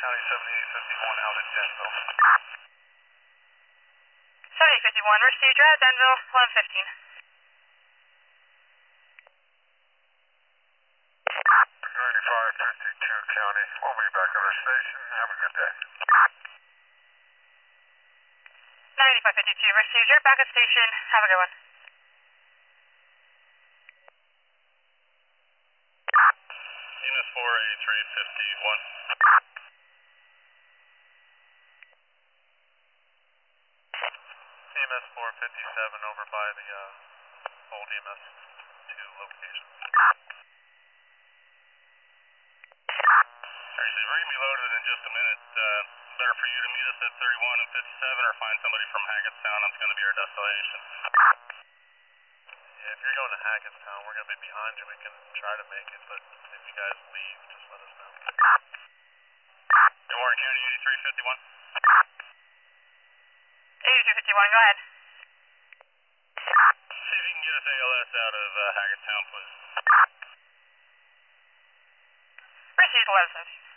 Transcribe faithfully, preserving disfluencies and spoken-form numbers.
County seventy-eight fifty-one out at Denville. seventy-eight fifty-one, received, you're at Denville, eleven fifteen. ninety-five fifty-two County, we'll be back at our station. Have a good day. ninety-five fifty-two, received, you're back at station. Have a good one. C M S four eighty-three fifty-one. C M S four fifty-seven over by the uh, old E M S two location. Receiver, we're going to be loaded in just a minute. Uh, better for you to meet us at thirty-one and fifty-seven or find somebody from Hackettstown. That's going to be our destination. Yeah, if you're going to Hackettstown, we're going to be behind you. We can try to make it, but if you guys leave, just let us know. Warren County eighty-three fifty-one. eighty-three fifty-one, go ahead. See if you can get us A L S out of uh, Hackettstown, please. Received, eleven seventeen.